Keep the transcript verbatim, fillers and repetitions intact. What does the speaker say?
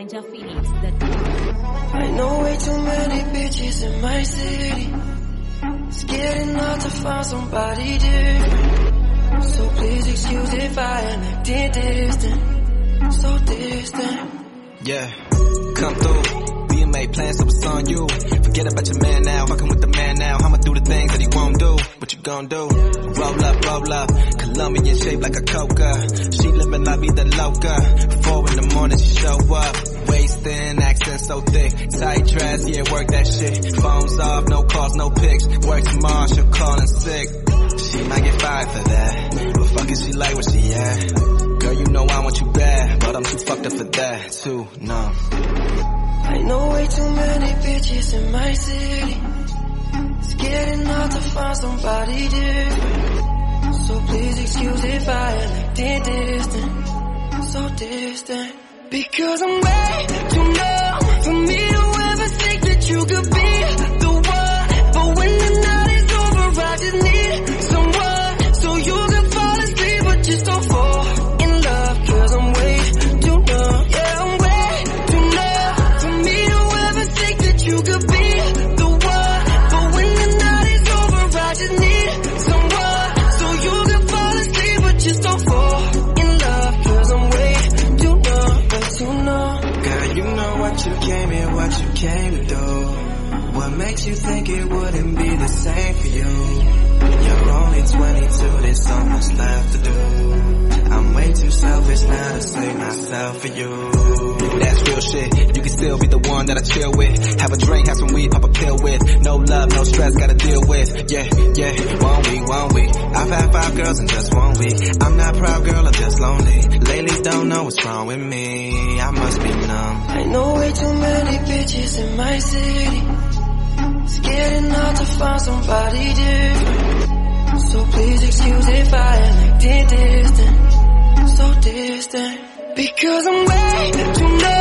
ninja phoenix dot com. I know way too many bitches in my city. It's getting hard to find somebody different. So please excuse if I am acting distant, so distant. Yeah, come through. We made plans, so it's on you. Forget about your man now, fucking with the man now. I'ma do the things that he won't do. What you gon' do? Roll up, roll up. Colombian shape like a coca. She living la vida loca. Four in the morning she show up. Waist thin, accent so thick. Tight dress, yeah, work that shit. Phones off, no calls, no pics. Work tomorrow, she'll call in sick. She might get fired for that, but fuck it, she like where she at. Girl, you know I want you bad, but I'm too fucked up for that, too, no. I know way too many bitches in my city. It's getting hard to find somebody different. So please excuse if I am acting distant, so distant. Because I'm way too numb for me to ever think that you could be the one. But when the night is over, I just need someone, so you can fall asleep, but just don't fall in love. Cause I'm way too numb, yeah, I'm way too numb for me to ever think that you could be the one. But when the night is over, I just need someone, so you can fall asleep, but just don't fall in love. Cause I'm way too numb, way too numb. Girl, you know what you came here, what you came to do. What makes you think it wouldn't be the same for you? You're only twenty-two, there's so much left to do. I'm way too selfish now to save myself for you. That's real shit, you can still be the one that I chill with. Have a drink, have some weed, pop a pill with. No love, no stress, gotta deal with. Yeah, yeah, one week, one week. I've had five girls in just one week. I'm not proud, girl, I'm just lonely. Lately don't know what's wrong with me, I must be numb. I know way too many bitches in my city. It's getting hard to find somebody different. So please excuse if I am acting distant, so distant. Because I'm way too numb